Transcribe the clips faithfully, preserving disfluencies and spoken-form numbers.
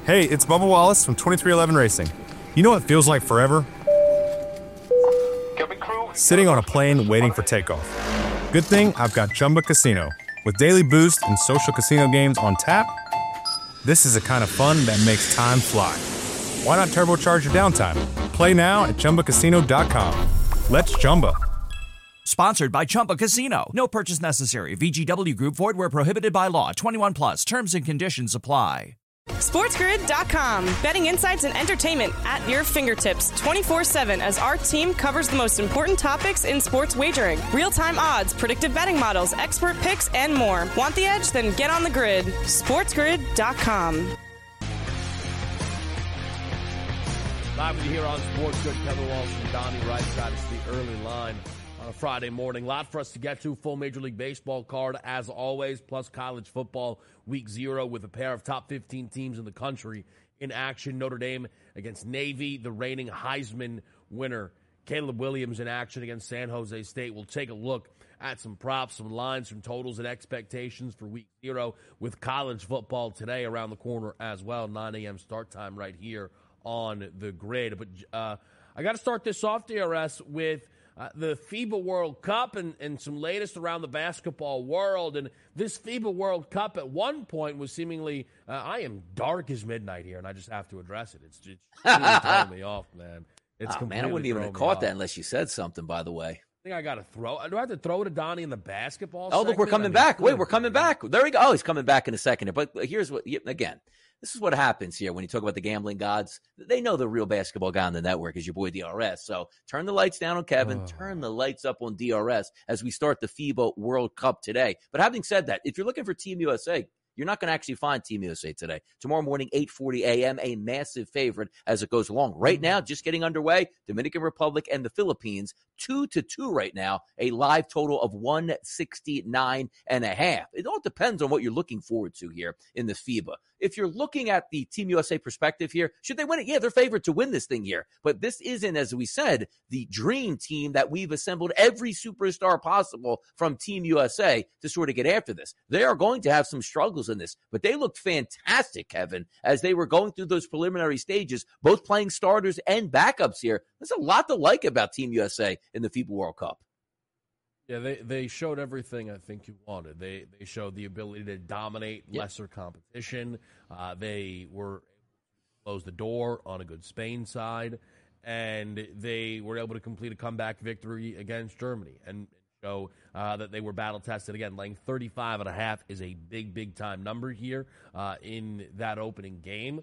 Hey, it's Bubba Wallace from twenty-three eleven Racing. You know what feels like forever? Sitting on a plane waiting for takeoff. Good thing I've got Chumba Casino. With daily boost and social casino games on tap, this is the kind of fun that makes time fly. Why not turbocharge your downtime? Play now at Chumba Casino dot com. Let's Chumba. Sponsored by Chumba Casino. No purchase necessary. V G W Group. Void where prohibited by law. twenty-one plus. Terms and conditions apply. SportsGrid dot com. Betting insights and entertainment at your fingertips twenty-four seven as our team covers the most important topics in sports wagering. Real-time odds, predictive betting models, expert picks, and more. Want the edge? Then get on the grid. SportsGrid dot com. Live with you here on SportsGrid. Kevin Walsh and Donnie Rice. Got us the early line on a Friday morning. A lot for us to get to. Full Major League Baseball card, as always, plus college football week zero with a pair of top fifteen teams in the country in action. Notre Dame against Navy, the reigning Heisman winner. Caleb Williams in action against San Jose State. We'll take a look at some props, some lines, some totals, and expectations for week zero with college football today around the corner as well. nine a.m. start time right here on the grid. But uh, I got to start this off, D R S, with Uh, the FIBA World Cup and, and some latest around the basketball world. And this FIBA World Cup at one point was seemingly, uh, I am dark as midnight here, and I just have to address it. It's just really throwing me off, man. It's oh, man, I wouldn't even have caught that unless you said something, by the way. I think I got to throw. Do I have to throw to Donnie in the basketball Oh, look, we're coming I mean, back. Wait, we're coming back. There we go. Oh, he's coming back in a second. But here's what, again, this is what happens here when you talk about the gambling gods. They know the real basketball guy on the network is your boy D R S. So turn the lights down on Kevin, oh. turn the lights up on D R S as we start the FIBA World Cup today. But having said that, if you're looking for Team U S A, you're not going to actually find Team U S A today. Tomorrow morning, eight forty a.m., a massive favorite as it goes along. Right now, just getting underway, Dominican Republic and the Philippines, two to two right now, a live total of one sixty-nine and a half. It all depends on what you're looking forward to here in the FIBA. If you're looking at the Team U S A perspective here, should they win it? Yeah, they're favored to win this thing here. But this isn't, as we said, the dream team that we've assembled every superstar possible from Team U S A to sort of get after this. They are going to have some struggles in this, but they looked fantastic, Kevin, as they were going through those preliminary stages, both playing starters and backups here. There's a lot to like about Team U S A in the FIBA World Cup. Yeah, they, they showed everything I think you wanted. They they showed the ability to dominate yep. lesser competition. Uh, they were able to close the door on a good Spain side, and they were able to complete a comeback victory against Germany and show uh, that they were battle-tested. Again, laying thirty-five and a half is a big, big-time number here uh, in that opening game.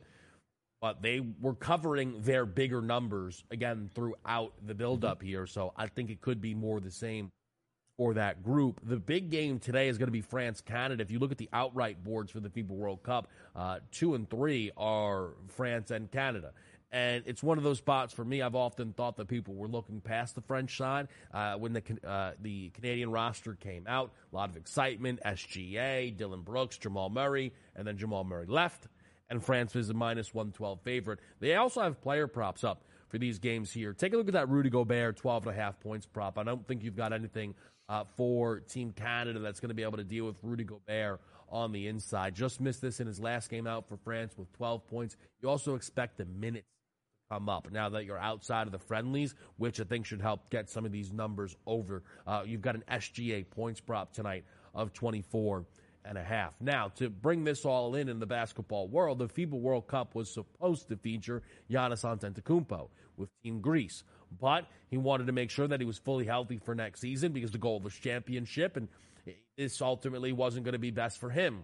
But they were covering their bigger numbers, again, throughout the build-up here. So I think it could be more the same for that group. The big game today is going to be France-Canada. If you look at the outright boards for the FIBA World Cup, uh, two and three are France and Canada. And it's one of those spots for me. I've often thought that people were looking past the French side uh, when the uh, the Canadian roster came out. A lot of excitement, S G A, Dylan Brooks, Jamal Murray, and then Jamal Murray left. And France is a minus one twelve favorite. They also have player props up for these games here. Take a look at that Rudy Gobert twelve and a half points prop. I don't think you've got anything uh, for Team Canada that's going to be able to deal with Rudy Gobert on the inside. Just missed this in his last game out for France with twelve points. You also expect the minutes to come up now that you're outside of the friendlies, which I think should help get some of these numbers over. Uh, you've got an S G A points prop tonight of twenty-four and a half. Now, to bring this all in in the basketball world, the FIBA World Cup was supposed to feature Giannis Antetokounmpo with Team Greece, but he wanted to make sure that he was fully healthy for next season because the goal was championship, and this ultimately wasn't going to be best for him.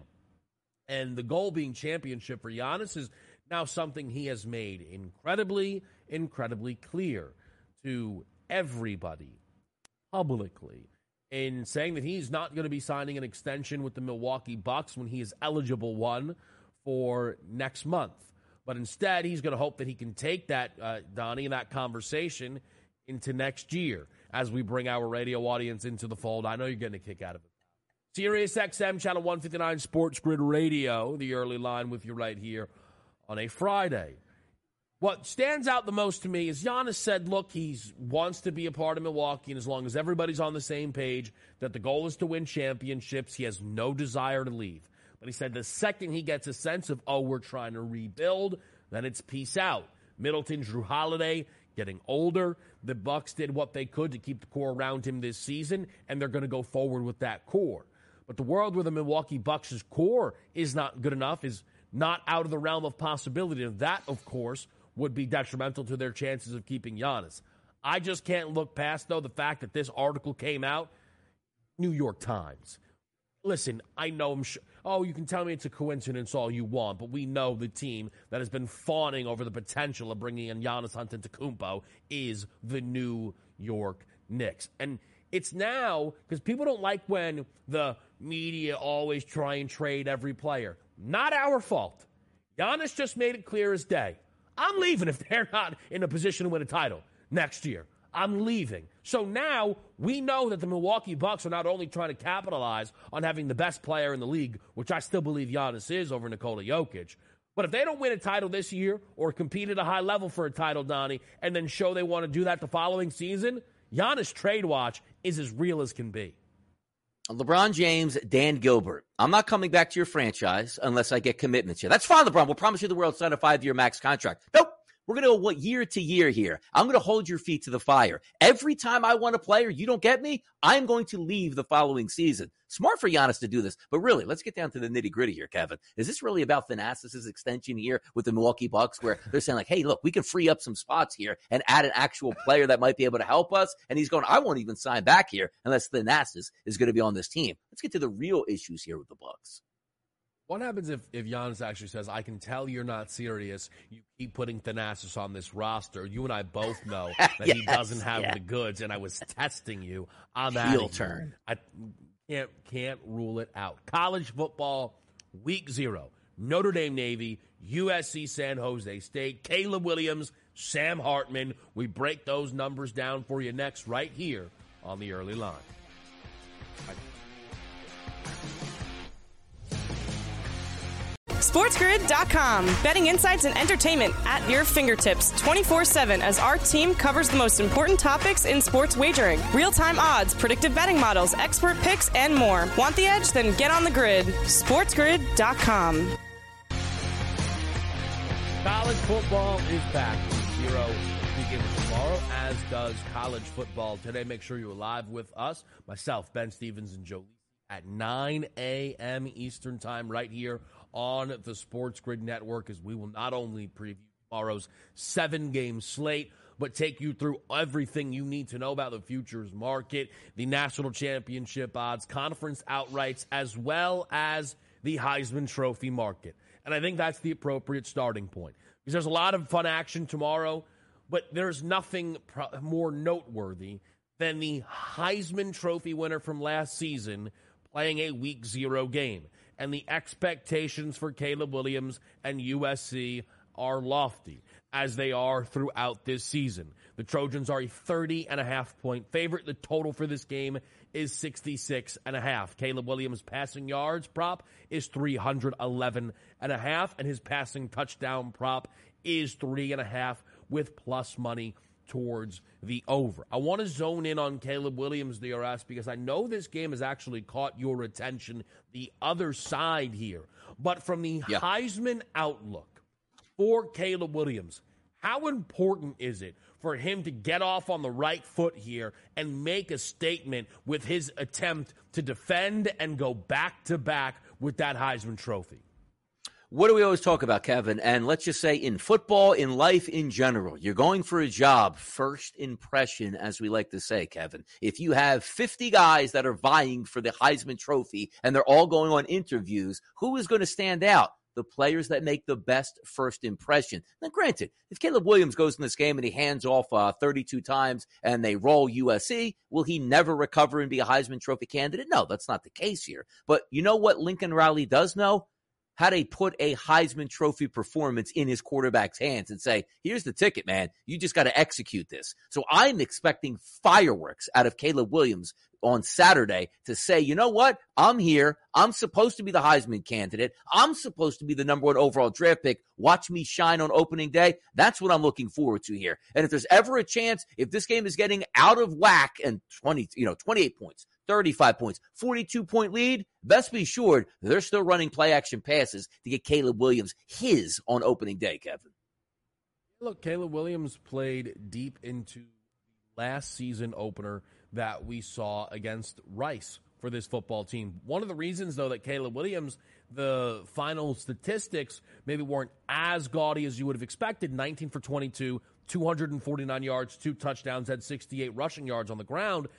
And the goal being championship for Giannis is now something he has made incredibly, incredibly clear to everybody publicly, in saying that he's not going to be signing an extension with the Milwaukee Bucks when he is eligible one for next month. But instead, he's going to hope that he can take that, uh, Donnie, that conversation into next year as we bring our radio audience into the fold. I know you're getting a kick out of it. Sirius X M, Channel one fifty-nine, Sports Grid Radio, the early line with you right here on a Friday. What stands out the most to me is Giannis said, look, he wants to be a part of Milwaukee, and as long as everybody's on the same page that the goal is to win championships, he has no desire to leave. But he said the second he gets a sense of, oh, we're trying to rebuild, then it's peace out. Middleton, Drew Holiday, getting older. The Bucks did what they could to keep the core around him this season, and they're going to go forward with that core. But the world where the Milwaukee Bucks' core is not good enough is not out of the realm of possibility. And that, of course, would be detrimental to their chances of keeping Giannis. I just can't look past, though, the fact that this article came out. New York Times. Listen, I know I'm sure. Oh, you can tell me it's a coincidence all you want, but we know the team that has been fawning over the potential of bringing in Giannis Antetokounmpo is the New York Knicks. And it's now, because people don't like when the media always try and trade every player. Not our fault. Giannis just made it clear as day. I'm leaving if they're not in a position to win a title next year. I'm leaving. So now we know that the Milwaukee Bucks are not only trying to capitalize on having the best player in the league, which I still believe Giannis is over Nikola Jokic, but if they don't win a title this year or compete at a high level for a title, Donnie, and then show they want to do that the following season, Giannis trade watch is as real as can be. LeBron James, Dan Gilbert. I'm not coming back to your franchise unless I get commitments here. That's fine, LeBron. We'll promise you the world, sign a five-year max contract. Nope. We're going to go what year to year here. I'm going to hold your feet to the fire. Every time I want a player, you don't get me, I'm going to leave the following season. Smart for Giannis to do this. But really, let's get down to the nitty-gritty here, Kevin. Is this really about Thanasis' extension here with the Milwaukee Bucks where they're saying like, hey, look, we can free up some spots here and add an actual player that might be able to help us? And he's going, I won't even sign back here unless Thanasis is going to be on this team. Let's get to the real issues here with the Bucks. What happens if, if Giannis actually says, I can tell you're not serious. You keep putting Thanasis on this roster. You and I both know that yes, he doesn't have yeah. the goods, and I was testing you. I'm Heel turn. I can't, can't rule it out. College football, week zero. Notre Dame Navy, U S C San Jose State, Caleb Williams, Sam Hartman. We break those numbers down for you next right here on the Early Line. SportsGrid dot com. Betting insights and entertainment at your fingertips twenty-four seven as our team covers the most important topics in sports wagering. Real-time odds, predictive betting models, expert picks, and more. Want the edge? Then get on the grid. SportsGrid dot com. College football is back. Zero begins tomorrow, as does college football today. Make sure you're live with us. Myself, Ben Stevens, and Joe at nine a.m. Eastern Time right here on the Sports Grid Network, as we will not only preview tomorrow's seven-game slate, but take you through everything you need to know about the futures market, the national championship odds, conference outrights, as well as the Heisman Trophy market. And I think that's the appropriate starting point, because there's a lot of fun action tomorrow, but there's nothing pro- more noteworthy than the Heisman Trophy winner from last season playing a week zero game. And the expectations for Caleb Williams and U S C are lofty, as they are throughout this season. The Trojans are a thirty and a half point favorite. The total for this game is sixty-six and a half. Caleb Williams' passing yards prop is three hundred eleven and a half, and his passing touchdown prop is three and a half with plus money towards the over. I want to zone in on Caleb Williams, D R S, because I know this game has actually caught your attention, the other side here. But from the yeah. Heisman outlook for Caleb Williams, how important is it for him to get off on the right foot here and make a statement with his attempt to defend and go back-to-back with that Heisman Trophy? What do we always talk about, Kevin? And let's just say in football, in life in general, you're going for a job, first impression, as we like to say, Kevin. If you have fifty guys that are vying for the Heisman Trophy and they're all going on interviews, who is going to stand out? The players that make the best first impression. Now, granted, if Caleb Williams goes in this game and he hands off uh, thirty-two times and they roll U S C, will he never recover and be a Heisman Trophy candidate? No, that's not the case here. But you know what Lincoln Riley does know? How they put a Heisman Trophy performance in his quarterback's hands and say, here's the ticket, man. You just got to execute this. So I'm expecting fireworks out of Caleb Williams on Saturday to say, you know what? I'm here. I'm supposed to be the Heisman candidate. I'm supposed to be the number one overall draft pick. Watch me shine on opening day. That's what I'm looking forward to here. And if there's ever a chance, if this game is getting out of whack and twenty, you know, twenty-eight points, thirty-five points, forty-two point lead. Best be assured they're still running play action passes to get Caleb Williams his on opening day, Kevin. Look, Caleb Williams played deep into the last season opener that we saw against Rice for this football team. One of the reasons, though, that Caleb Williams, the final statistics maybe weren't as gaudy as you would have expected, nineteen for twenty-two, two hundred forty-nine yards, two touchdowns, had sixty-eight rushing yards on the ground,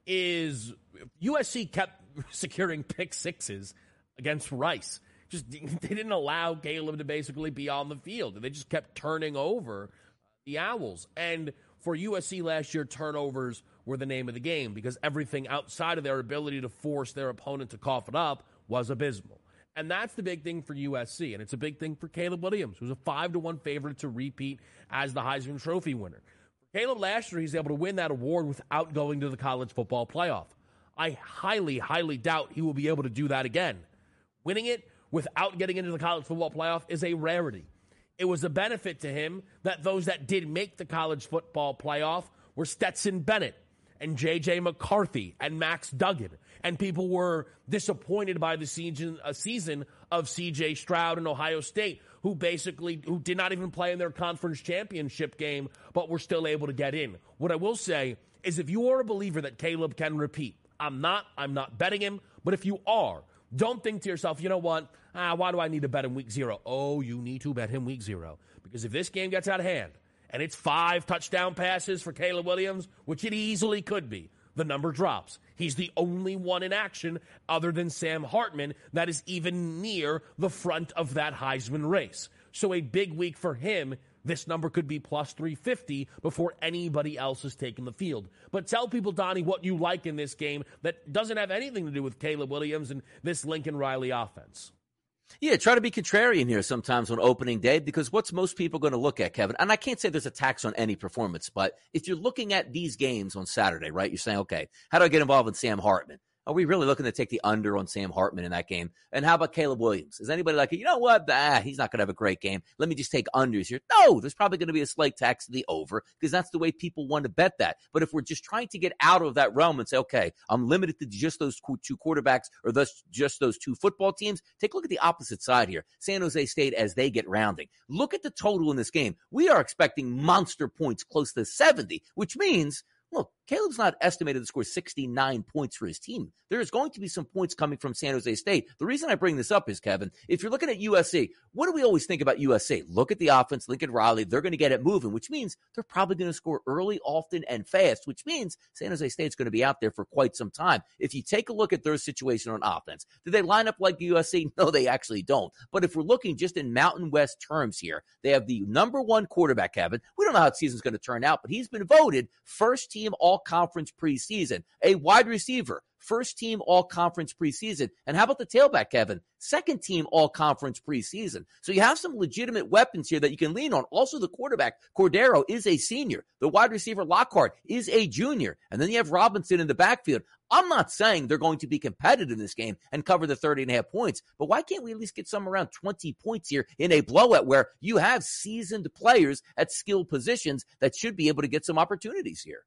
is U S C kept securing pick sixes against Rice. Just they didn't allow Caleb to basically be on the field. They just kept turning over the Owls. And for U S C last year, turnovers were the name of the game because everything outside of their ability to force their opponent to cough it up was abysmal. And that's the big thing for U S C, and it's a big thing for Caleb Williams, who's a five to one favorite to repeat as the Heisman Trophy winner. For Caleb last year, he's able to win that award without going to the college football playoff. I highly, highly doubt he will be able to do that again. Winning it without getting into the college football playoff is a rarity. It was a benefit to him that those that did make the college football playoff were Stetson Bennett and J J McCarthy and Max Duggan. And people were disappointed by the season, a season of C J Stroud and Ohio State, who basically who did not even play in their conference championship game, but were still able to get in. What I will say is if you are a believer that Caleb can repeat, I'm not, I'm not betting him, but if you are, don't think to yourself, you know what, ah, why do I need to bet him week zero? Oh, you need to bet him week zero. Because if this game gets out of hand, and it's five touchdown passes for Caleb Williams, which it easily could be, the number drops. He's the only one in action other than Sam Hartman that is even near the front of that Heisman race. So a big week for him. This number could be plus three fifty before anybody else has taken the field. But tell people, Donnie, what you like in this game that doesn't have anything to do with Caleb Williams and this Lincoln Riley offense. Yeah, try to be contrarian here sometimes on opening day because what's most people going to look at, Kevin? And I can't say there's a tax on any performance, but if you're looking at these games on Saturday, right, you're saying, okay, how do I get involved with Sam Hartman? Are we really looking to take the under on Sam Hartman in that game? And how about Caleb Williams? Is anybody like, you know what? Ah, he's not going to have a great game. Let me just take unders here. No, there's probably going to be a slight tax to the over because that's the way people want to bet that. But if we're just trying to get out of that realm and say, okay, I'm limited to just those two quarterbacks or thus just those two football teams, take a look at the opposite side here. San Jose State as they get rounding. Look at the total in this game. We are expecting monster points close to seventy, which means look, Caleb's not estimated to score sixty-nine points for his team. There is going to be some points coming from San Jose State. The reason I bring this up is, Kevin, if you're looking at U S C, what do we always think about U S C? Look at the offense, Lincoln Riley. They're going to get it moving, which means they're probably going to score early, often, and fast, which means San Jose State's going to be out there for quite some time. If you take a look at their situation on offense, do they line up like U S C? No, they actually don't. But if we're looking just in Mountain West terms here, they have the number one quarterback, Kevin. We don't know how the season's going to turn out, but he's been voted first team all-conference preseason. A wide receiver, first team all-conference preseason. And how about the tailback, Kevin? Second team all-conference preseason. So you have some legitimate weapons here that you can lean on. Also, the quarterback, Cordero, is a senior. The wide receiver, Lockhart, is a junior. And then you have Robinson in the backfield. I'm not saying they're going to be competitive in this game and cover the thirty and a half points, but why can't we at least get some around twenty points here in a blowout where you have seasoned players at skilled positions that should be able to get some opportunities here?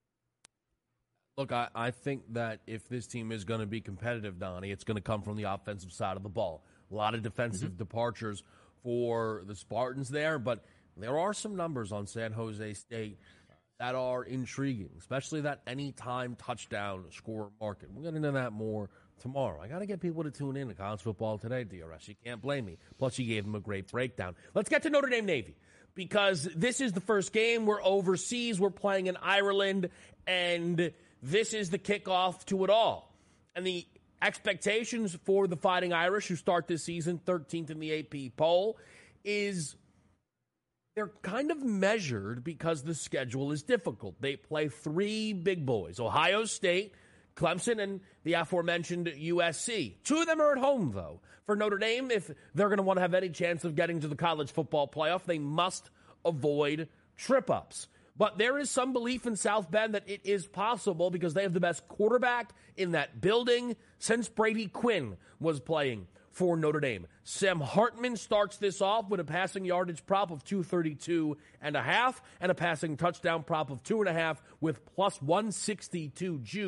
Look, I, I think that if this team is going to be competitive, Donnie, it's going to come from the offensive side of the ball. A lot of defensive mm-hmm. departures for the Spartans there, but there are some numbers on San Jose State that are intriguing, especially that anytime touchdown score market. We'll get into that more tomorrow. I got to get people to tune in to College Football Today, D R S. You can't blame me. Plus, you gave them a great breakdown. Let's get to Notre Dame Navy, because this is the first game. We're overseas. We're playing in Ireland, and this is the kickoff to it all. And the expectations for the Fighting Irish, who start this season thirteenth in the A P poll, is they're kind of measured because the schedule is difficult. They play three big boys, Ohio State, Clemson, and the aforementioned U S C. Two of them are at home, though. For Notre Dame, if they're going to want to have any chance of getting to the college football playoff, they must avoid trip-ups. But there is some belief in South Bend that it is possible because they have the best quarterback in that building since Brady Quinn was playing for Notre Dame. Sam Hartman starts this off with a passing yardage prop of two thirty-two and a half and a passing touchdown prop of two and a half with plus one sixty-two juice.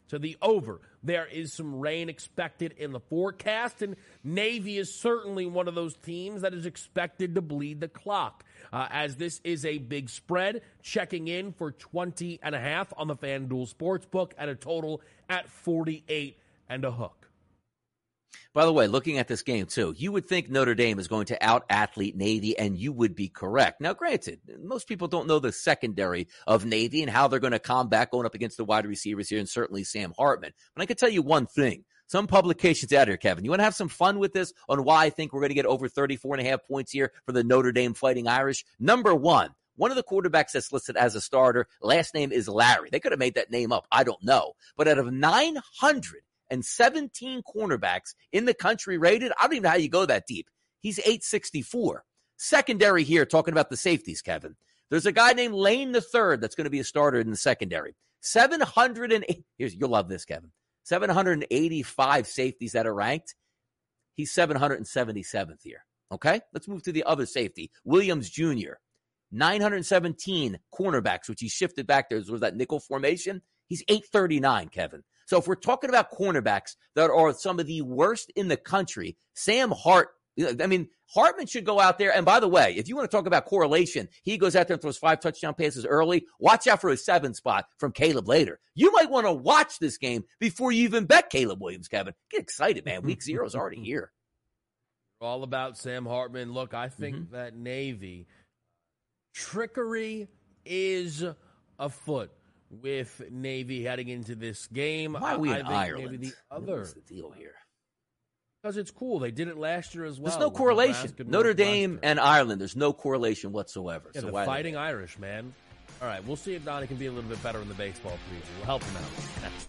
to the over. There is some rain expected in the forecast, and Navy is certainly one of those teams that is expected to bleed the clock. Uh, as this is a big spread, checking in for twenty and a half on the FanDuel Sportsbook at a total at forty-eight and a hook. By the way, looking at this game, too, you would think Notre Dame is going to out-athlete Navy, and you would be correct. Now, granted, most people don't know the secondary of Navy and how they're going to combat going up against the wide receivers here, and certainly Sam Hartman. But I can tell you one thing. Some publications out here, Kevin. You want to have some fun with this on why I think we're going to get over thirty-four and a half points here for the Notre Dame Fighting Irish? Number one, one of the quarterbacks that's listed as a starter, last name is Larry. They could have made that name up. I don't know. But out of nine hundred seventeen cornerbacks in the country rated, I don't even know how you go that deep. He's eight sixty-four. Secondary here, talking about the safeties, Kevin. There's a guy named Lane the third that's going to be a starter in the secondary. seven hundred eight. Here's, you'll love this, Kevin. seven hundred eighty-five safeties that are ranked. He's seven hundred seventy-seventh here. Okay? Let's move to the other safety. Williams Junior nine hundred seventeen cornerbacks, which he shifted back there. Was that nickel formation? He's eight thirty-nine, Kevin. So if we're talking about cornerbacks that are some of the worst in the country, Sam Hart, I mean, Hartman should go out there. And by the way, if you want to talk about correlation, he goes out there and throws five touchdown passes early. Watch out for a seven spot from Caleb later. You might want to watch this game before you even bet Caleb Williams, Kevin. Get excited, man. Week zero is already here. All about Sam Hartman. Look, I think mm-hmm. that Navy trickery is afoot with Navy heading into this game. Why are we I, in I think Ireland? Maybe the other. What's the deal here? Because it's cool. They did it last year as well. There's no correlation. Notre Dame and Ireland, there's no correlation whatsoever. Yeah, so the why Fighting Irish, man. All right, we'll see if Donnie can be a little bit better in the baseball preview. We'll help him out next.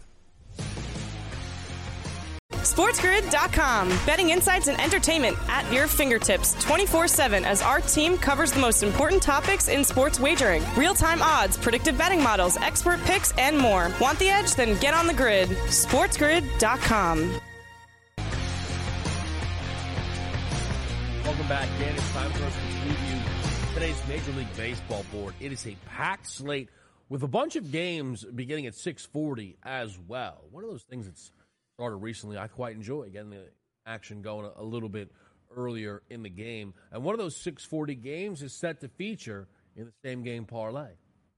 SportsGrid dot com. Betting insights and entertainment at your fingertips twenty-four seven as our team covers the most important topics in sports wagering. Real-time odds, predictive betting models, expert picks, and more. Want the edge? Then get on the grid. SportsGrid dot com. Welcome back, Dan. It's time for us to preview today's Major League Baseball board. It is a packed slate with a bunch of games beginning at six forty as well. One of those things that's started recently, I quite enjoy getting the action going a, a little bit earlier in the game. And one of those six forty games is set to feature in the same game parlay.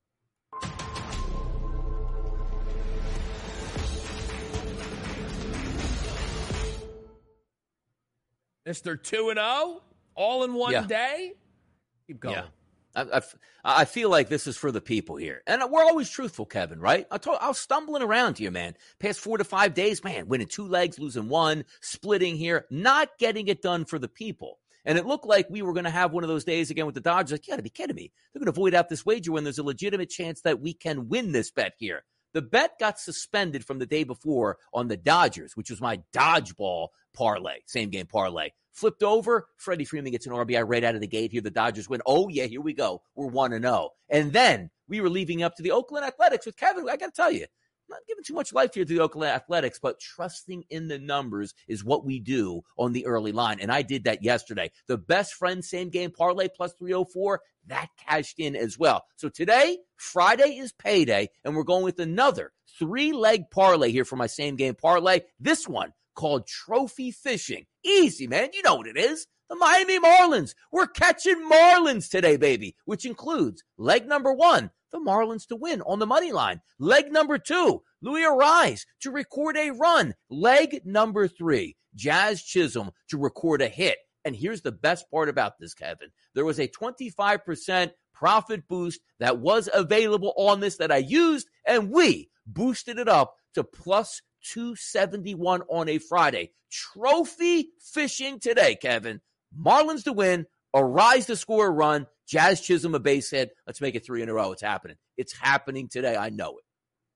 Mister two and oh, all in one yeah. day? Keep going. Yeah. I, I, I feel like this is for the people here. And we're always truthful, Kevin, right? I, told, I was stumbling around here, man. Past four to five days, man, winning two legs, losing one, splitting here, not getting it done for the people. And it looked like we were going to have one of those days again with the Dodgers. Like, you got to be kidding me. They're going to void out this wager when there's a legitimate chance that we can win this bet here. The bet got suspended from the day before on the Dodgers, which was my dodgeball parlay, same game parlay. Flipped over, Freddie Freeman gets an R B I right out of the gate here. The Dodgers win. Oh, yeah, here we go. We're one and oh. And then we were leaving up to the Oakland Athletics with Kevin. I got to tell you, I'm not giving too much life here to the Oakland Athletics, but trusting in the numbers is what we do on the early line. And I did that yesterday. The best friend same game parlay plus three oh four, that cashed in as well. So today, Friday is payday, and we're going with another three-leg parlay here for my same game parlay. This one called Trophy Fishing. Easy, man. You know what it is. The Miami Marlins. We're catching Marlins today, baby, which includes leg number one, the Marlins to win on the money line. Leg number two, Louis Arise to record a run. Leg number three, Jazz Chisholm to record a hit. And here's the best part about this, Kevin. There was a twenty-five percent profit boost that was available on this that I used, and we boosted it up to plus two seventy-one on a Friday. Trophy fishing today, Kevin. Marlins to win, Arise to score a run, Jazz Chisholm a base hit. Let's make it three in a row. It's happening. It's happening today. I know it.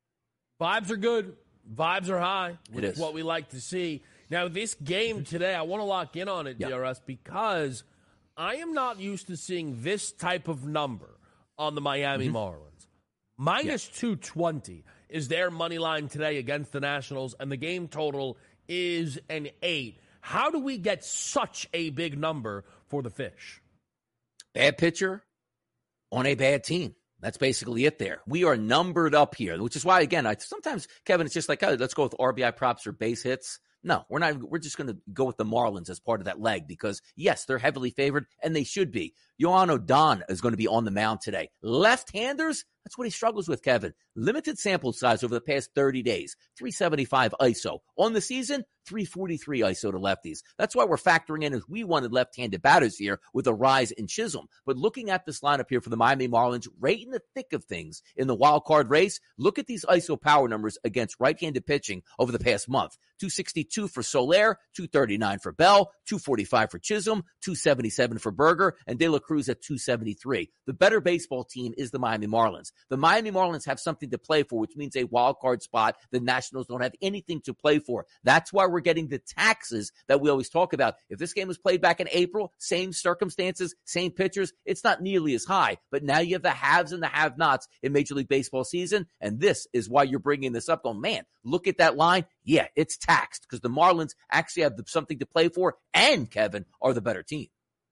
Vibes are good. Vibes are high. It is what we like to see. Now, this game today, I want to lock in on it, yeah. D R S, because I am not used to seeing this type of number on the Miami mm-hmm. Marlins. Minus yeah. two twenty is their money line today against the Nationals, and the game total is an eight. How do we get such a big number for the Fish? Bad pitcher on a bad team. That's basically it there. We are numbered up here, which is why, again, I sometimes, Kevin, it's just like, oh, let's go with R B I props or base hits. No, we're not. We're just going to go with the Marlins as part of that leg because, yes, they're heavily favored, and they should be. Yohan O'Don is going to be on the mound today. Left-handers, that's what he struggles with, Kevin. Limited sample size over the past thirty days. three seventy-five I S O. On the season, three forty-three I S O to lefties. That's why we're factoring in as we wanted left-handed batters here with a rise in Chisholm. But looking at this lineup here for the Miami Marlins, right in the thick of things in the wild card race, look at these I S O power numbers against right-handed pitching over the past month. two sixty-two for Soler, two thirty-nine for Bell, two forty-five for Chisholm, two seventy-seven for Berger, and De La Cruz at two seventy-three. The better baseball team is the Miami Marlins. The Miami Marlins have something to play for, which means a wild card spot. The Nationals don't have anything to play for. That's why we're getting the taxes that we always talk about. If this game was played back in April, same circumstances, same pitchers, it's not nearly as high. But now you have the haves and the have-nots in Major League Baseball season, and this is why you're bringing this up. Going, man, look at that line. Yeah, it's taxed because the Marlins actually have something to play for and, Kevin, are the better team.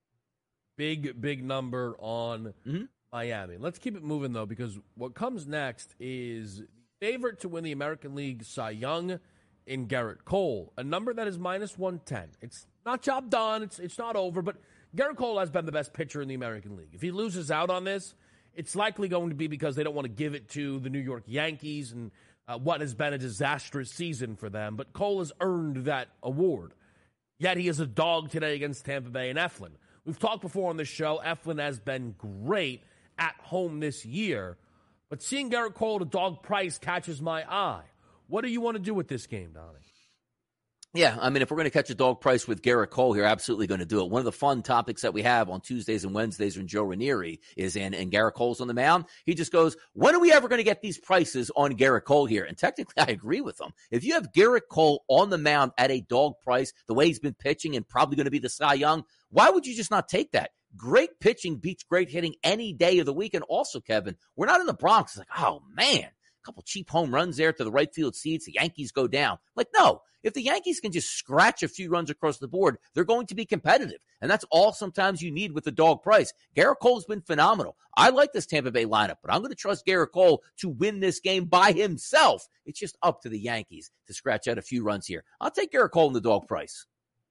Big, big number on mm-hmm. Miami. Let's keep it moving, though, because what comes next is the favorite to win the American League Cy Young in Garrett Cole, a number that is minus one ten. It's not job done. It's it's not over, but Garrett Cole has been the best pitcher in the American League. If he loses out on this, it's likely going to be because they don't want to give it to the New York Yankees and uh, what has been a disastrous season for them. But Cole has earned that award. Yet he is a dog today against Tampa Bay and Eflin. We've talked before on this show. Eflin has been great at home this year. But seeing Garrett Cole at a dog price catches my eye. What do you want to do with this game, Donnie? Yeah, I mean, if we're going to catch a dog price with Garrett Cole here, absolutely going to do it. One of the fun topics that we have on Tuesdays and Wednesdays when Joe Ranieri is in and Garrett Cole's on the mound, he just goes, when are we ever going to get these prices on Garrett Cole here? And technically, I agree with him. If you have Garrett Cole on the mound at a dog price, the way he's been pitching and probably going to be the Cy Young, why would you just not take that? Great pitching beats great hitting any day of the week. And also, Kevin, we're not in the Bronx. It's like, oh, man. Couple cheap home runs there to the right field seats. The Yankees go down. Like, no, if the Yankees can just scratch a few runs across the board, they're going to be competitive. And that's all sometimes you need with the dog price. Garrett Cole's been phenomenal. I like this Tampa Bay lineup, but I'm going to trust Garrett Cole to win this game by himself. It's just up to the Yankees to scratch out a few runs here. I'll take Garrett Cole in the dog price.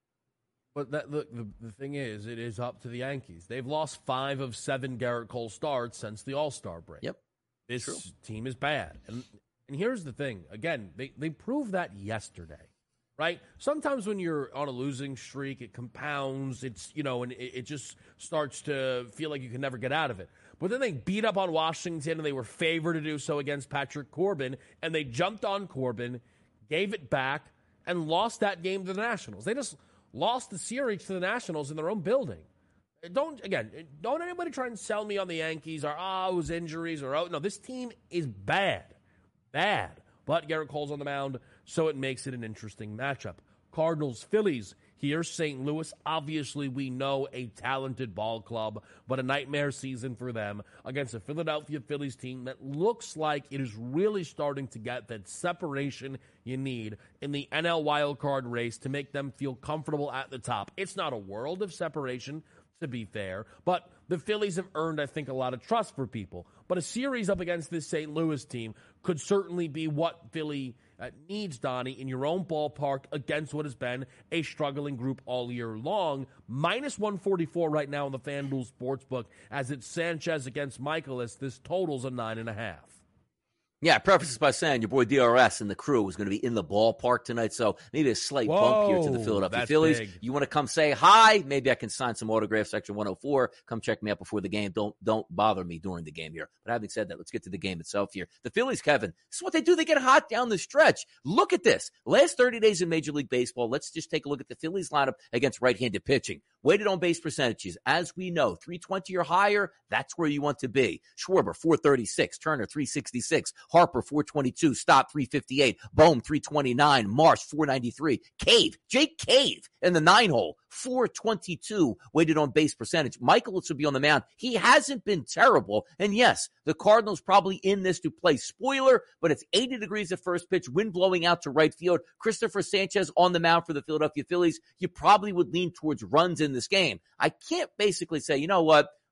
But that, look, the, the thing is, it is up to the Yankees. They've lost five of seven Garrett Cole starts since the All-Star break. Yep. This True. team is bad. And and here's the thing. Again, they, they proved that yesterday, right? Sometimes when you're on a losing streak, it compounds. It's, you know, and it, it just starts to feel like you can never get out of it. But then they beat up on Washington, and they were favored to do so against Patrick Corbin, and they jumped on Corbin, gave it back, and lost that game to the Nationals. They just lost the series to the Nationals in their own building. Don't, again, don't anybody try and sell me on the Yankees or, oh, it was injuries or, oh, no, this team is bad. Bad. But Garrett Cole's on the mound, so it makes it an interesting matchup. Cardinals, Phillies. Here's Saint Louis. Obviously, we know a talented ball club, but a nightmare season for them against a Philadelphia Phillies team that looks like it is really starting to get that separation you need in the N L wildcard race to make them feel comfortable at the top. It's not a world of separation, to be fair, but the Phillies have earned, I think, a lot of trust for people. But a series up against this Saint Louis team could certainly be what Philly uh, needs, Donnie, in your own ballpark against what has been a struggling group all year long. Minus one forty-four right now in the FanDuel Sportsbook as it's Sanchez against Michaelis. This totals a nine and a half. Yeah, I preface this by saying your boy D R S and the crew is going to be in the ballpark tonight, so maybe a slight Whoa, bump here to the Philadelphia Phillies. Big. You want to come say hi? Maybe I can sign some autographs, section one oh four. Come check me out before the game. Don't don't bother me during the game here. But having said that, let's get to the game itself here. The Phillies, Kevin, this is what they do. They get hot down the stretch. Look at this. Last thirty days in Major League Baseball, let's just take a look at the Phillies lineup against right-handed pitching. Weighted on base percentages, as we know, three twenty or higher, that's where you want to be. Schwarber, four thirty-six. Turner, three sixty-six. Harper, four twenty-two. Stott, three fifty-eight. Bohm, three twenty-nine. Marsh, four ninety-three. Cave, Jake Cave in the nine hole, four twenty-two weighted on base percentage. Michaelis will be on the mound. He hasn't been terrible. And yes, the Cardinals probably in this to play spoiler, but it's eighty degrees at first pitch, wind blowing out to right field. Christopher Sanchez on the mound for the Philadelphia Phillies. You probably would lean towards runs in this game. I can't basically say, you know what?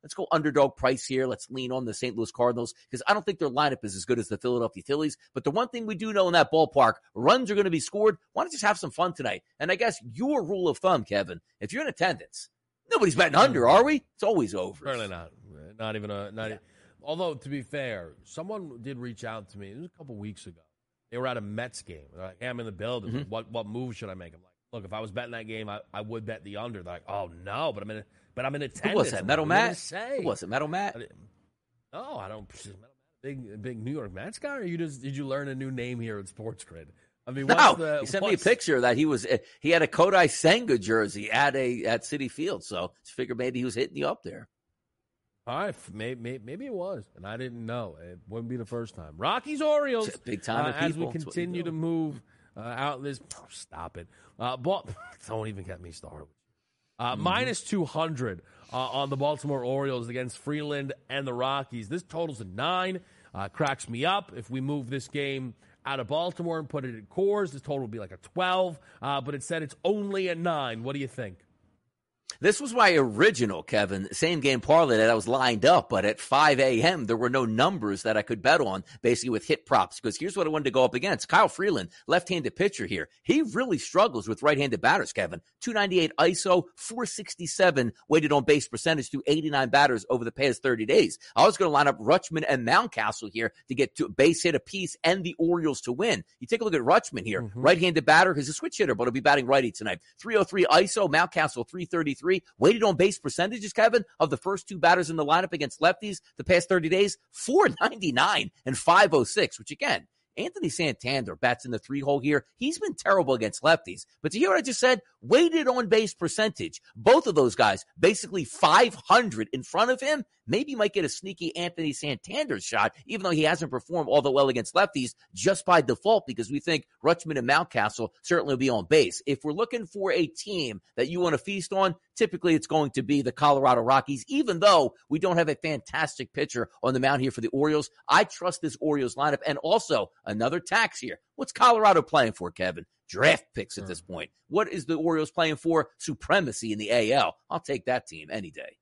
let's go underdog price here. Let's lean on the Saint Louis Cardinals because I don't think their lineup is as good as the Philadelphia Phillies. But the one thing we do know in that ballpark, runs are going to be scored. Why don't you just have some fun tonight? And I guess your rule of thumb, Kevin, if you're in attendance, nobody's betting under, are we? It's always over. Certainly not. Not even a. Not. Yeah. Although to be fair, someone did reach out to me. It was a couple weeks ago. They were at a Mets game. They're like, hey, I'm in the building. Mm-hmm. What what move should I make? I'm like, look, if I was betting that game, I, I would bet the under. They're like, oh no, but I'm in. But I'm in attendance. Who was that? Metal Matt? Say. Who was it? Metal Matt? No, I don't. Big big New York Mets guy. Or you just did you learn a new name here at Sports Grid? I mean, what's no, the, he sent what's... me a picture that he was he had a Kodai Senga jersey at a at Citi Field, so I figured maybe he was hitting you up there. All right, maybe, maybe it was, and I didn't know. It wouldn't be the first time. Rockies Orioles, big time uh, as we continue to move uh, out this. Oh, stop it! Uh, but, don't even get me started. Uh, mm-hmm. Minus two hundred uh, on the Baltimore Orioles against Freeland and the Rockies. This totals a nine. Uh, cracks me up if we move this game out of Baltimore and put it at Coors. This total would be like a twelve, uh, but it said it's only a nine. What do you think? This was my original, Kevin, same game parlay that I was lined up, but at five a.m., there were no numbers that I could bet on, basically with hit props, because here's what I wanted to go up against. Kyle Freeland, left-handed pitcher here. He really struggles with right-handed batters, Kevin. two ninety-eight I S O, four sixty-seven weighted on base percentage through eighty-nine batters over the past thirty days. I was going to line up Rutschman and Mountcastle here to get to base hit apiece and the Orioles to win. You take a look at Rutschman here, mm-hmm. right-handed batter. He's a switch hitter, but he'll be batting righty tonight. three oh three I S O, Mountcastle three thirty-three. Weighted on base percentages, Kevin, of the first two batters in the lineup against lefties the past thirty days, four ninety-nine and five oh six, which again, Anthony Santander bats in the three hole here. He's been terrible against lefties. But to hear what I just said, weighted on base percentage, both of those guys basically five hundred in front of him. Maybe might get a sneaky Anthony Santander shot, even though he hasn't performed all that well against lefties just by default, because we think Rutschman and Mountcastle certainly will be on base. If we're looking for a team that you want to feast on, typically it's going to be the Colorado Rockies, even though we don't have a fantastic pitcher on the mound here for the Orioles. I trust this Orioles lineup. And also, another tax here. What's Colorado playing for, Kevin? Draft picks at this point. What is the Orioles playing for? Supremacy in the A L. I'll take that team any day.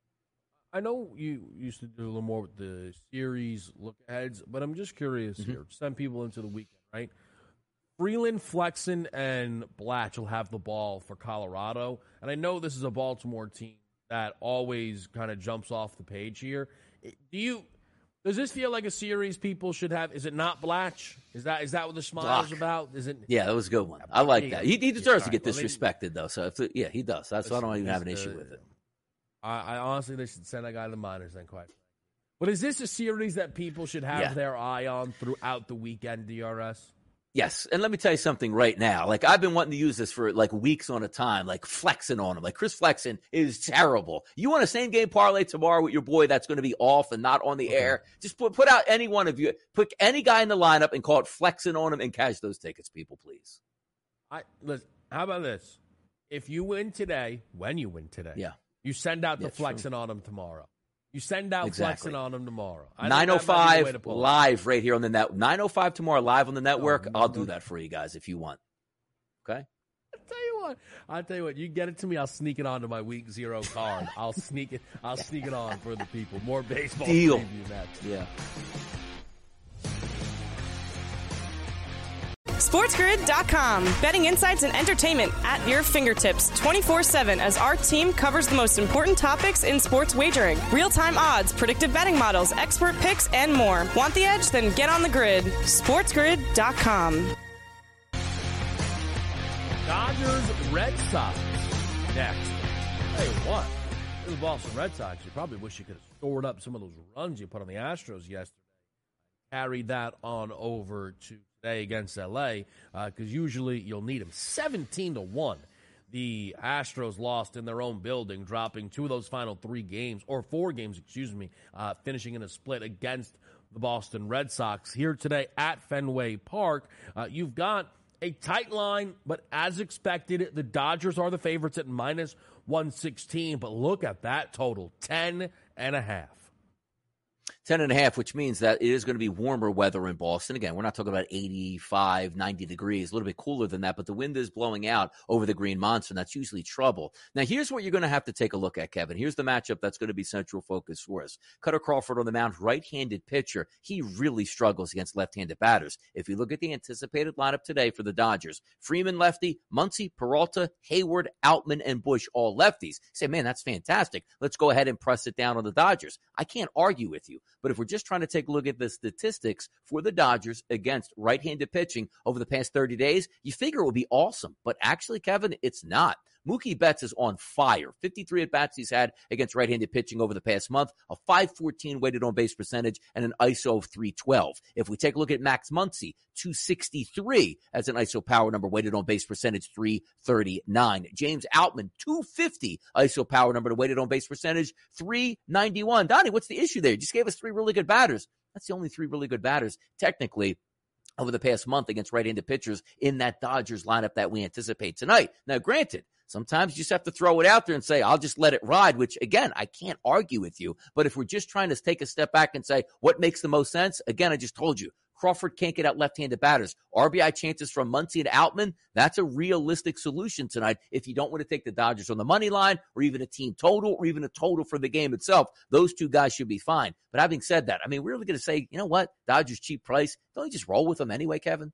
I know you used to do a little more with the series look-aheads, but I'm just curious mm-hmm. here. Send people into the weekend, right? Freeland, Flexen, and Blatch will have the ball for Colorado. And I know this is a Baltimore team that always kind of jumps off the page here. Do you does this feel like a series people should have? Is it not Blatch? Is that is that what the smile is about? Is it? Yeah, that was a good one. I like that. He, he deserves yeah, to get right. disrespected, well, though. So if it, yeah, he does. That's why I don't even have an issue with it. I, I honestly, they should send that guy to the minors then, quite. But is this a series that people should have yeah. their eye on throughout the weekend, D R S? Yes, and let me tell you something right now. Like, I've been wanting to use this for, like, weeks on a time, like, flexing on him. Like, Chris Flexen is terrible. You want a same-game parlay tomorrow with your boy that's going to be off and not on the okay. air? Just put, put out any one of you. Put any guy in the lineup and call it flexing on him and cash those tickets, people, please. I listen, how about this? If you win today, when you win today, yeah. you send out the yeah, flexing true. on him tomorrow. You send out exactly. flexing on them tomorrow. nine oh five live right here on the net. nine oh five tomorrow live on the network. Oh, I'll do that for you guys if you want. Okay? I'll tell you what. I'll tell you what. You get it to me, I'll sneak it onto my week zero card. I'll sneak it. I'll sneak it on for the people. More baseball Deal. preview next. Yeah. SportsGrid dot com. Betting insights and entertainment at your fingertips twenty-four seven as our team covers the most important topics in sports wagering. Real-time odds, predictive betting models, expert picks, and more. Want the edge? Then get on the grid. SportsGrid dot com. Dodgers, Red Sox next. Hey, what? The Boston Red Sox, you probably wish you could have stored up some of those runs you put on the Astros yesterday. Carried that on over to today against L A because uh, usually you'll need them. seventeen to one. The Astros lost in their own building, dropping two of those final three games, or four games, excuse me, uh, finishing in a split against the Boston Red Sox. Here today at Fenway Park, uh, you've got a tight line, but as expected, the Dodgers are the favorites at minus one sixteen. But look at that total, ten and a half. ten and a half, which means that it is going to be warmer weather in Boston. Again, we're not talking about eighty-five, ninety degrees, a little bit cooler than that, but the wind is blowing out over the Green Monster, and that's usually trouble. Now, here's what you're going to have to take a look at, Kevin. Here's the matchup that's going to be central focus for us. Cutter Crawford on the mound, right-handed pitcher. He really struggles against left-handed batters. If you look at the anticipated lineup today for the Dodgers, Freeman lefty, Muncy, Peralta, Hayward, Outman, and Bush all lefties. You say, man, that's fantastic. Let's go ahead and press it down on the Dodgers. I can't argue with you. But if we're just trying to take a look at the statistics for the Dodgers against right-handed pitching over the past thirty days, you figure it would be awesome. But actually, Kevin, it's not. Mookie Betts is on fire. fifty-three at-bats he's had against right-handed pitching over the past month, a five fourteen weighted on-base percentage, and an I S O of three twelve. If we take a look at Max Muncy, two sixty-three as an I S O power number, weighted on-base percentage, three thirty-nine. James Outman, two fifty I S O power number, weighted on-base percentage, three ninety-one. Donnie, what's the issue there? You just gave us three really good batters. That's the only three really good batters, technically, over the past month against right-handed pitchers in that Dodgers lineup that we anticipate tonight. Now, granted, sometimes you just have to throw it out there and say, I'll just let it ride, which, again, I can't argue with you. But if we're just trying to take a step back and say, what makes the most sense? Again, I just told you, Crawford can't get out left-handed batters. R B I chances from Muncy and Outman, that's a realistic solution tonight if you don't want to take the Dodgers on the money line or even a team total or even a total for the game itself. Those two guys should be fine. But having said that, I mean, we're really going to say, you know what, Dodgers cheap price. Don't you just roll with them anyway, Kevin?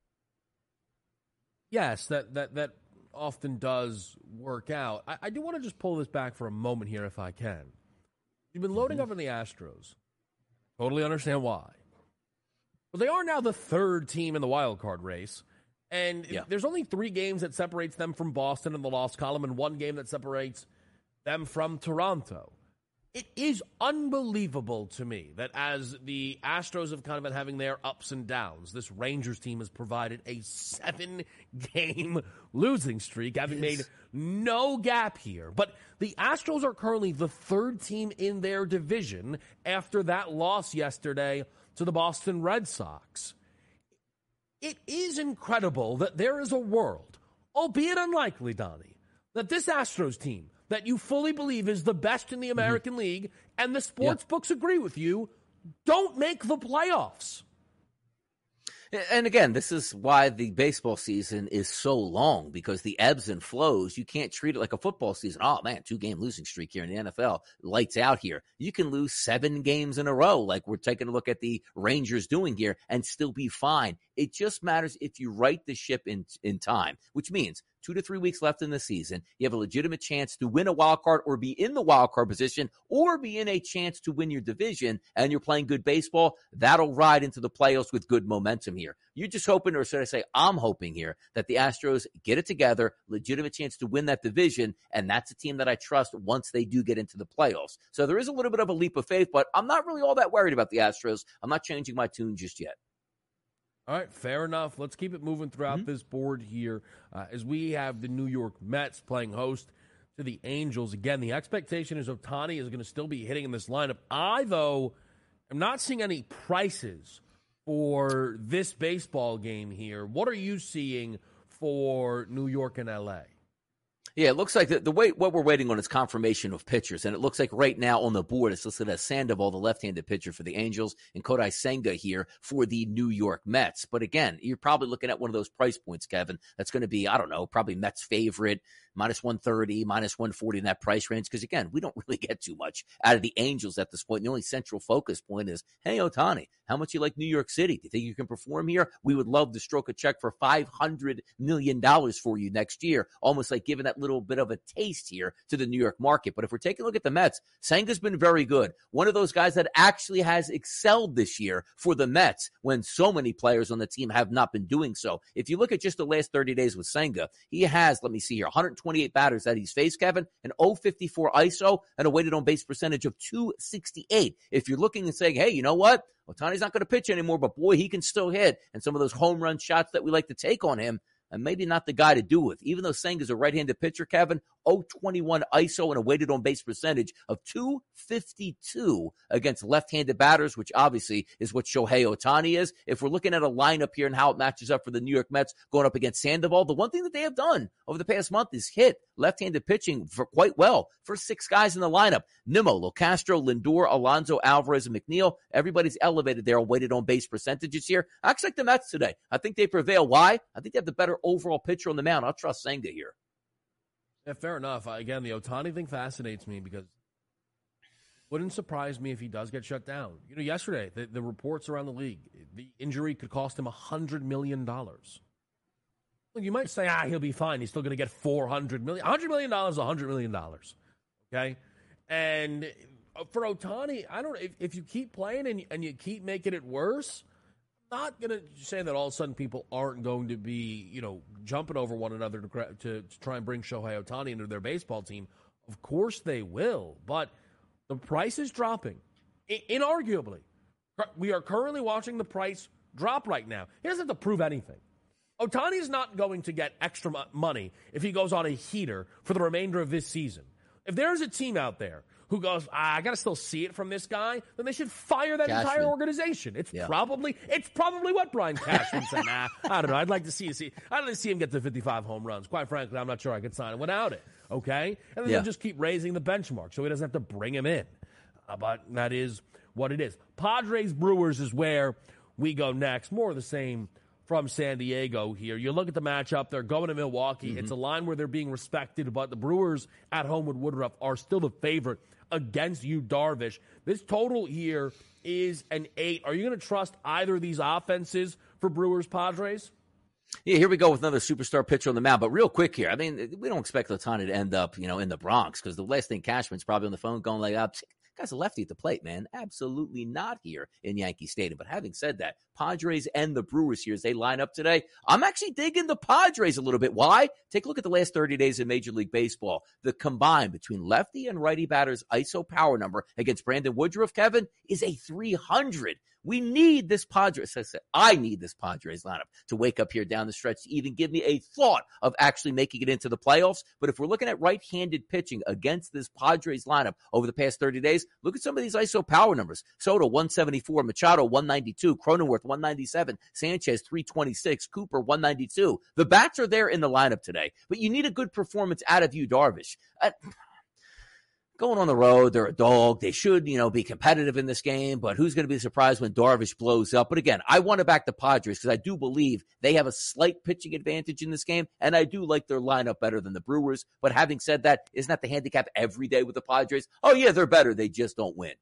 Yes, that that that often does work out. I, I do want to just pull this back for a moment here if I can. You've been loading mm-hmm. up on the Astros. Totally understand why. But they are now the third team in the wild card race. And yeah. there's only three games that separates them from Boston in the loss column and one game that separates them from Toronto. It is unbelievable to me that as the Astros have kind of been having their ups and downs, this Rangers team has provided a seven-game losing streak, having made no gap here. But the Astros are currently the third team in their division after that loss yesterday to the Boston Red Sox. It is incredible that there is a world, albeit unlikely, Donnie, that this Astros team that you fully believe is the best in the American mm-hmm. League, and the sports yeah. books agree with you, don't make the playoffs. And again, this is why the baseball season is so long, because the ebbs and flows, you can't treat it like a football season. Oh, man, two-game losing streak here in the N F L. Lights out here. You can lose seven games in a row like we're taking a look at the Rangers doing here and still be fine. It just matters if you right the ship in in time, which means two to three weeks left in the season. You have a legitimate chance to win a wild card or be in the wild card position or be in a chance to win your division, and you're playing good baseball. That'll ride into the playoffs with good momentum here. You're just hoping, or should I say, I'm hoping here that the Astros get it together, legitimate chance to win that division, and that's a team that I trust once they do get into the playoffs. So there is a little bit of a leap of faith, but I'm not really all that worried about the Astros. I'm not changing my tune just yet. All right, fair enough. Let's keep it moving throughout mm-hmm. this board here uh, as we have the New York Mets playing host to the Angels. Again, the expectation is Ohtani is going to still be hitting in this lineup. I, though, am not seeing any prices for this baseball game here. What are you seeing for New York and L A? Yeah, it looks like the, the way what we're waiting on is confirmation of pitchers, and it looks like right now on the board it's listed as Sandoval, the left-handed pitcher for the Angels, and Kodai Senga here for the New York Mets. But again, you're probably looking at one of those price points, Kevin. That's going to be, I don't know, probably Mets favorite, minus one thirty, minus one forty in that price range. Because again, we don't really get too much out of the Angels at this point. The only central focus point is, hey, Ohtani, how much you like New York City? Do you think you can perform here? We would love to stroke a check for five hundred million dollars for you next year, almost like giving that little bit of a taste here to the New York market. But if we're taking a look at the Mets, Senga's been very good. One of those guys that actually has excelled this year for the Mets when so many players on the team have not been doing so. If you look at just the last thirty days with Senga, he has, let me see here, one hundred twenty-eight batters that he's faced, Kevin, an oh fifty-four I S O and a weighted on base percentage of two sixty-eight. If you're looking and saying, hey, you know what? Ohtani's not going to pitch anymore, but boy, he can still hit. And some of those home run shots that we like to take on him, and maybe not the guy to do with. Even though Senga's a right-handed pitcher, Kevin, oh twenty-one I S O and a weighted on-base percentage of two fifty-two against left-handed batters, which obviously is what Shohei Ohtani is. If we're looking at a lineup here and how it matches up for the New York Mets going up against Sandoval, the one thing that they have done over the past month is hit left-handed pitching for quite well for six guys in the lineup. Nimmo, Locastro, Lindor, Alonso, Alvarez, and McNeil. Everybody's elevated their weighted on-base percentages here. I expect the Mets today. I think they prevail. Why? I think they have the better overall pitcher on the mound. I'll trust Senga here. Yeah, fair enough. Again, the Ohtani thing fascinates me because it wouldn't surprise me if he does get shut down. You know, yesterday, the, the reports around the league, the injury could cost him one hundred million dollars. Well, you might say, ah, he'll be fine. He's still going to get four hundred million dollars. one hundred million dollars is one hundred million dollars. Okay? And for Ohtani, I don't if, if you keep playing and, and you keep making it worse, I'm not going to say that all of a sudden people aren't going to be, you know, jumping over one another to, to, to try and bring Shohei Ohtani into their baseball team. Of course they will, but the price is dropping. I, inarguably. We are currently watching the price drop right now. He doesn't have to prove anything. Ohtani is not going to get extra money if he goes on a heater for the remainder of this season. If there's a team out there who goes, ah, I got to still see it from this guy, then they should fire that Cashman. entire organization. It's yeah. probably it's probably what Brian Cashman said. Nah, I don't know. I'd like to see see I'd like to see him get to fifty-five home runs. Quite frankly, I'm not sure I could sign him without it. Okay, and then yeah. they'll just keep raising the benchmark, so he doesn't have to bring him in. Uh, but that is what it is. Padres Brewers is where we go next. More of the same from San Diego here. You look at the matchup, they're going to Milwaukee. Mm-hmm. It's a line where they're being respected, but the Brewers at home with Woodruff are still the favorite against Yu Darvish. This total here is an eight. Are you going to trust either of these offenses for Brewers Padres? Yeah, here we go with another superstar pitcher on the mound. But real quick here, I mean, we don't expect Ohtani to end up, you know, in the Bronx because the last thing Cashman's probably on the phone going like, up. Guy's a lefty at the plate, man. Absolutely not here in Yankee Stadium. But having said that, Padres and the Brewers here as they line up today, I'm actually digging the Padres a little bit. Why? Take a look at the last thirty days in Major League Baseball. The combined between lefty and righty batters' I S O power number against Brandon Woodruff, Kevin, is a three hundred. We need this Padres. I said, I need this Padres lineup to wake up here down the stretch to even give me a thought of actually making it into the playoffs. But if we're looking at right-handed pitching against this Padres lineup over the past thirty days, look at some of these I S O power numbers. Soto, one seventy-four. Machado, one ninety-two. Cronenworth, one ninety-seven. Sanchez, three twenty-six. Cooper, one ninety-two. The bats are there in the lineup today, but you need a good performance out of Yu Darvish. Uh, Going on the road, they're a dog. They should, you know, be competitive in this game, but who's going to be surprised when Darvish blows up? But again, I want to back the Padres because I do believe they have a slight pitching advantage in this game, and I do like their lineup better than the Brewers. But having said that, isn't that the handicap every day with the Padres? Oh, yeah, they're better. They just don't win.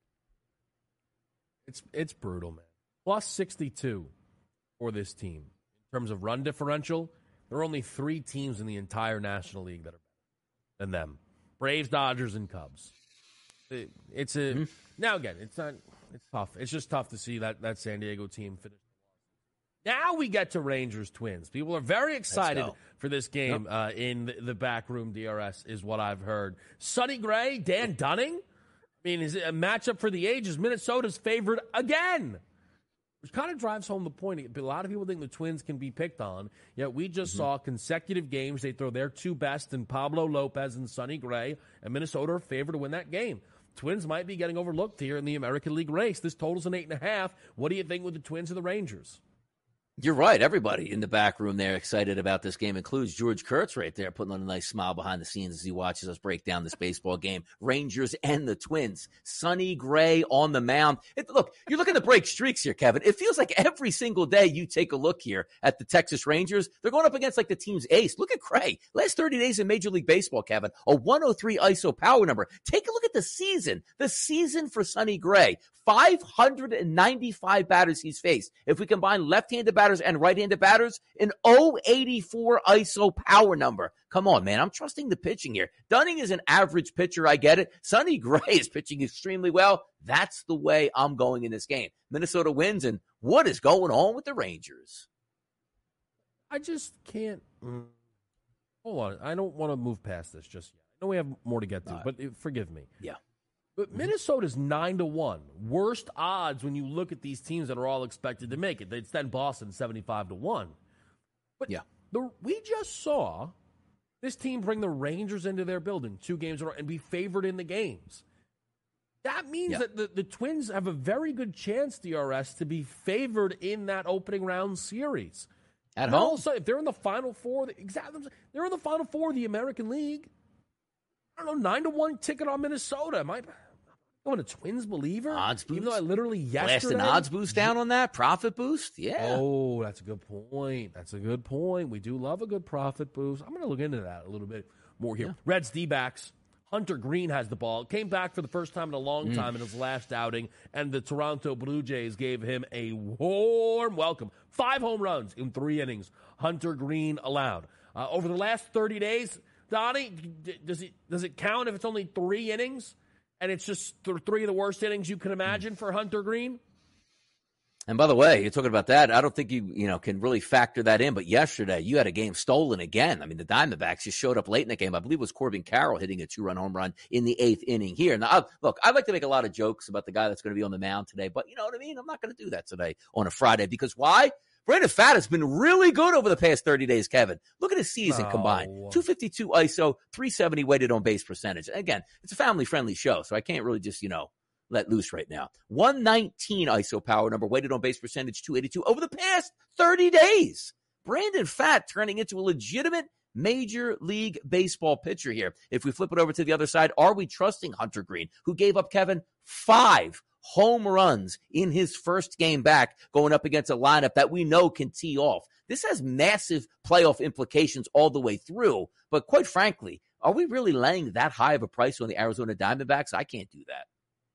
It's it's brutal, man. Plus sixty-two for this team. In terms of run differential, there are only three teams in the entire National League that are better than them. Braves, Dodgers, and Cubs. It, it's a mm-hmm. Now again, it's not. It's tough. It's just tough to see that that San Diego team finish. Now we get to Rangers Twins. People are very excited for this game yep. uh, in the, the backroom D R S, is what I've heard. Sonny Gray, Dan Dunning. I mean, is it a matchup for the ages? Minnesota's favored again. Which kind of drives home the point. A lot of people think the Twins can be picked on, yet we just mm-hmm. saw consecutive games. They throw their two best in Pablo Lopez and Sonny Gray, and Minnesota are favored to win that game. Twins might be getting overlooked here in the American League race. This total's an eight and a half. What do you think with the Twins or the Rangers? You're right. Everybody in the back room there excited about this game, includes George Kurtz right there, putting on a nice smile behind the scenes as he watches us break down this baseball game. Rangers and the Twins. Sonny Gray on the mound. It, look, you're looking to break streaks here, Kevin. It feels like every single day you take a look here at the Texas Rangers. They're going up against like the team's ace. Look at Gray. Last thirty days in Major League Baseball, Kevin, a one oh three I S O power number. Take a look at the season. The season for Sonny Gray. five hundred ninety-five batters he's faced. If we combine left-handed batters and right-handed batters, an oh eighty-four I S O power number. Come on, man. I'm trusting the pitching here. Dunning is an average pitcher. I get it. Sonny Gray is pitching extremely well. That's the way I'm going in this game. Minnesota wins, and what is going on with the Rangers? I just can't. Mm, hold on. I don't want to move past this just yet. I know we have more to get to, right. but it, forgive me. Yeah. But Minnesota's nine to one. Worst odds when you look at these teams that are all expected to make it. It's then Boston seventy-five to one. But yeah. The, we just saw this team bring the Rangers into their building two games in a row and be favored in the games. That means yeah. that the, the Twins have a very good chance, D R S, to be favored in that opening round series. At and home? Also, if they're in the Final Four, exactly, they're in the Final Four of the American League. I don't know, nine to one ticket on Minnesota. Am I going a Twins believer? Odds boost? Even though I literally yesterday... Blast an odds boost down on that? Profit boost? Yeah. Oh, that's a good point. That's a good point. We do love a good profit boost. I'm going to look into that a little bit more here. Yeah. Reds D-backs. Hunter Green has the ball. Came back for the first time in a long mm. time in his last outing, and the Toronto Blue Jays gave him a warm welcome. Five home runs in three innings. Hunter Green allowed. Uh, over the last thirty days, Donnie, does it, does it count if it's only three innings, and it's just th- three of the worst innings you can imagine mm. for Hunter Green? And by the way, you're talking about that. I don't think you you know can really factor that in. But yesterday, you had a game stolen again. I mean, the Diamondbacks just showed up late in the game. I believe it was Corbin Carroll hitting a two-run home run in the eighth inning here. Now, I, look, I like to make a lot of jokes about the guy that's going to be on the mound today. But you know what I mean? I'm not going to do that today on a Friday. Because why? Brandon Pfaadt has been really good over the past thirty days, Kevin. Look at his season oh. combined. two fifty-two I S O, three seventy weighted on base percentage. And again, it's a family-friendly show, so I can't really just, you know, let loose right now. one nineteen I S O power number, weighted on base percentage, two eighty-two over the past thirty days. Brandon Pfaadt turning into a legitimate Major League Baseball pitcher here. If we flip it over to the other side, are we trusting Hunter Green, who gave up, Kevin, five home runs in his first game back, going up against a lineup that we know can tee off? This has massive playoff implications all the way through. But quite frankly, are we really laying that high of a price on the Arizona Diamondbacks? I can't do that.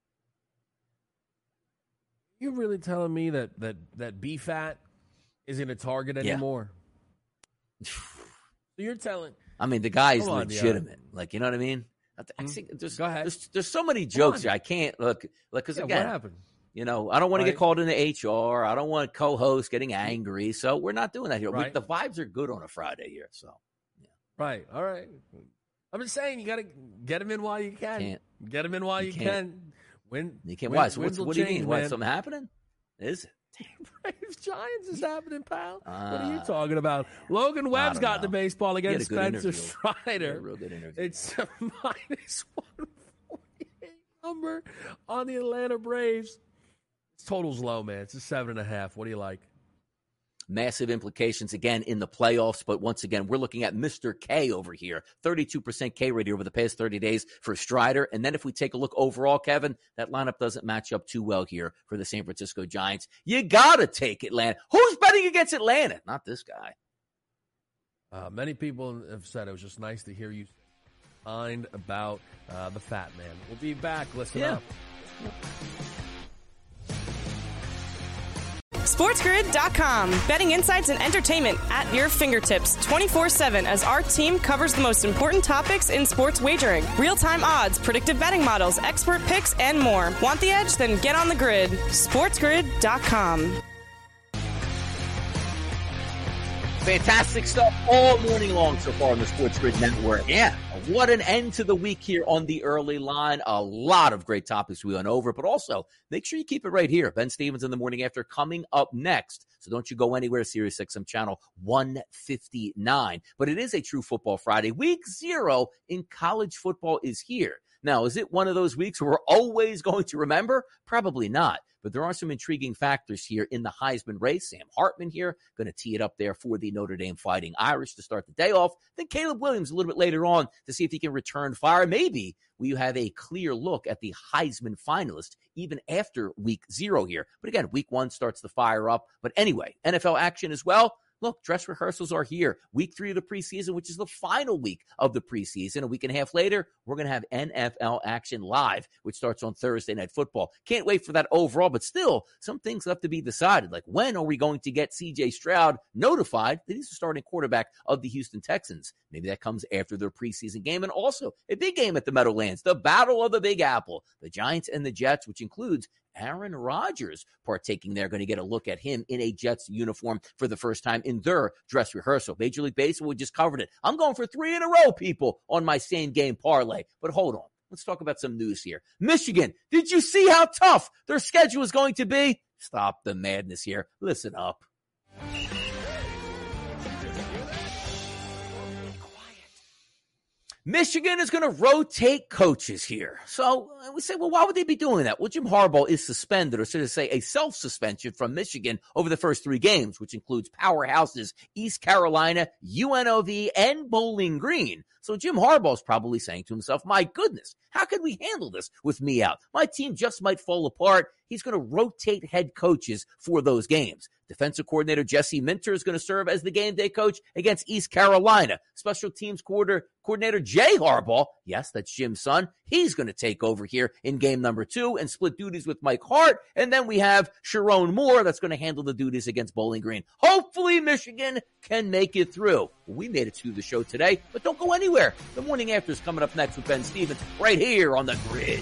You really telling me that that that B-Fat isn't a target anymore? Yeah. So you're telling... I mean, the guy's legitimate. On, like, you know what I mean? I think there's, Go ahead. There's, there's so many jokes here. I can't look. Look, because yeah, again, what happened? You know, I don't want right. to get called into H R. I don't want co-hosts getting angry. So we're not doing that here. Right. We, the vibes are good on a Friday here. So, yeah. Right. All right. I'm just saying, you got to get them in while you can. Can't. Get them in while you, you can. Win. You can't. Win, Why? So what's, what do you change, mean? What, man. something happening? Is it? Braves Giants is happening, pal. Uh, what are you talking about? Logan Webb's got know. the baseball against Spencer Strider. Real good interview. It's a minus one forty-eight number on the Atlanta Braves. This total's low, man. It's a seven and a half. What do you like? Massive implications again in the playoffs, but once again, we're looking at Mister K over here. thirty-two percent K rate over the past thirty days for Strider. And then if we take a look overall, Kevin, that lineup doesn't match up too well here for the San Francisco Giants. You got to take Atlanta. Who's betting against Atlanta? Not this guy. Uh, many people have said it was just nice to hear you find about uh, the Fat Man. We'll be back. Listen yeah. up. SportsGrid dot com. Betting insights and entertainment at your fingertips twenty-four seven as our team covers the most important topics in sports wagering. Real-time odds, predictive betting models, expert picks, and more. Want the edge? Then get on the grid. SportsGrid dot com. Fantastic stuff all morning long so far on the Sports Grid Network. Yeah, what an end to the week here on the early line. A lot of great topics we went over, but also make sure you keep it right here. Ben Stevens in the morning after coming up next. So don't you go anywhere. Sirius X M channel one fifty-nine. But it is a true football Friday. Week zero in college football is here. Now, is it one of those weeks where we're always going to remember? Probably not. But there are some intriguing factors here in the Heisman race. Sam Hartman here, going to tee it up there for the Notre Dame Fighting Irish to start the day off. Then Caleb Williams a little bit later on to see if he can return fire. Maybe we have a clear look at the Heisman finalist even after week zero here. But again, week one starts the fire up. But anyway, N F L action as well. Look, dress rehearsals are here. Week three of the preseason, which is the final week of the preseason. A week and a half later, we're going to have N F L action live, which starts on Thursday Night Football. Can't wait for that overall, but still, some things have to be decided. Like, when are we going to get C J Stroud notified that he's the starting quarterback of the Houston Texans? Maybe that comes after their preseason game. And also, a big game at the Meadowlands, the Battle of the Big Apple. The Giants and the Jets, which includes Aaron Rodgers partaking there. Going to get a look at him in a Jets uniform for the first time in their dress rehearsal. Major League Baseball, we just covered it. I'm going for three in a row, people, on my same game parlay. But hold on. Let's talk about some news here. Michigan, did you see how tough their schedule is going to be? Stop the madness here. Listen up. Michigan is going to rotate coaches here. So we say, well, why would they be doing that? Well, Jim Harbaugh is suspended, or should I say a self-suspension from Michigan over the first three games, which includes powerhouses East Carolina, U N L V, and Bowling Green. So Jim Harbaugh is probably saying to himself, my goodness, how could we handle this with me out? My team just might fall apart. He's going to rotate head coaches for those games. Defensive coordinator Jesse Minter is going to serve as the game day coach against East Carolina. Special teams coordinator, coordinator Jay Harbaugh, yes, that's Jim's son, he's going to take over here in game number two and split duties with Mike Hart. And then we have Sharon Moore that's going to handle the duties against Bowling Green. Hopefully Michigan can make it through. We made it through the show today, but don't go anywhere. The Morning After is coming up next with Ben Stevens right here on The Grid.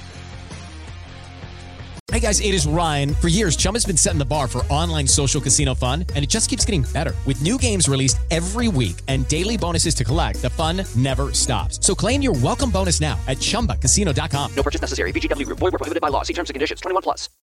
Hey guys, it is Ryan. For years, Chumba's been setting the bar for online social casino fun, and it just keeps getting better. With new games released every week and daily bonuses to collect, the fun never stops. So claim your welcome bonus now at chumba casino dot com. No purchase necessary. V G W Group. Void where prohibited by law. See terms and conditions. twenty-one plus.